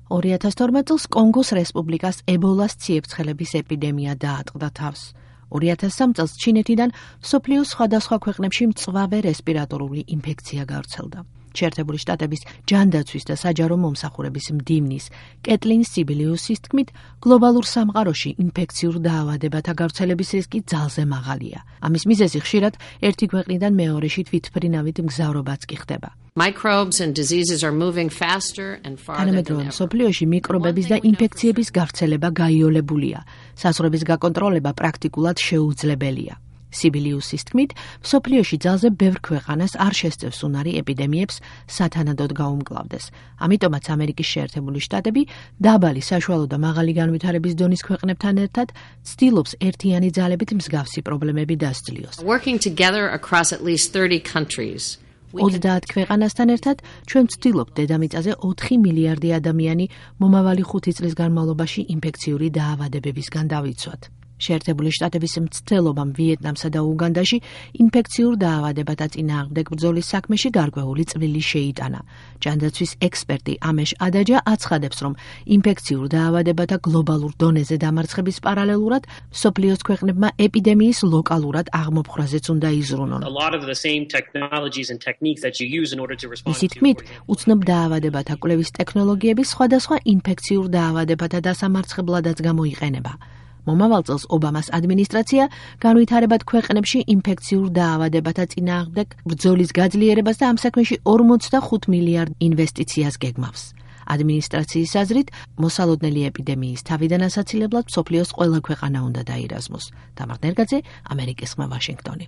2012 წელს კონგოს რესპუბლიკას ებოლას ციებცხელების ეპიდემია დაატყდა თავს. 2003 წელს ჩინეთიდან მსოფლიოს სხვადასხვა ქვეყნებში მწვავე რესპირატორული ინფექცია გავრცელდა. შეერთებული შტატების ჯანდაცვის და საჯარო მომსახურების მდივნის კეტლინ სიბილიუსის თქმით, გლობალურ სამყაროში ინფექციურ დაავადებათა გავრცელების რისკი ძალზე მაღალია. ამის მიზეზი ხშირად ერთი ქვეყნიდან მეორეში თვითმფრინავით მგზავრობაც კი ხდება. Microbes and diseases are moving faster and farther თანამედროვე than ever. მსოფლიოში მიკრობების და ინფექციების გავრცელება გაიოლებულია. საზღვრების გაკონტროლება პრაქტიკულად შეუძლებელია. სიბილიუსის თქმით, მსოფლიოში ძალზე ბევრ ქვეყანას არ შესწევს უნარი ეპიდემიებს სათანადოდ გაუმკლავდეს. ამიტომაც ამერიკის შეერთებული შტატები დაბალი საშუალო და მაღალი განვითარების დონის ქვეყნებთან ერთად ცდილობს ერთიანი ძალებით მსგავსი პრობლემები დასძლიოს. Working together across at least 30 countries. 30 ქვეყანასთან ერთად ჩვენ ვცდილობთ დედამიწაზე 4 მილიარდი ადამიანი მომავალი 5 წლის განმავლობაში ინფექციური დაავადებებისგან დავიცვათ. შეერთებული შტატების მცდელობამ ვიეტნამსა და უგანდაში ინფექციურ დაავადებათა წინააღმდეგ ბრძოლის საქმეში გარკვეული წვლილი შეიტანა. ჯანდაცვის ექსპერტი ამეშ ადაჯა აცხადებს, რომ ინფექციურ დაავადებათა გლობალურ დონეზე დამარცხების პარალელურად მსოფლიოს ქვეყნებმა ეპიდემიის ლოკალურად აღმოფხვრაზეც უნდა იზრუნონ. მისი თქმით, უცნობ დაავადებათა კვლევის ტექნოლოგიები სხვადასხვა ინფექციურ დაავადებათა დასამარცხებლადაც გამოიყენება. მომავალ წელს ობამას ადმინისტრაცია განვითარებად ქვეყნებში ინფექციურ დაავადებათა წინააღმდეგ ბრძოლის გაძლიერებას და ამ საქმეში 45 მილიარდ ინვესტიციას გეგმავს. ადმინისტრაციის აზრით, მოსალოდნელი ეპიდემიის თავიდან ასაცილებლად მსოფლიოს ყველა ქვეყანა უნდა დაირაზმოს. თამარ ნერგაძე, ამერიკის ხმა, ვაშინგტონი.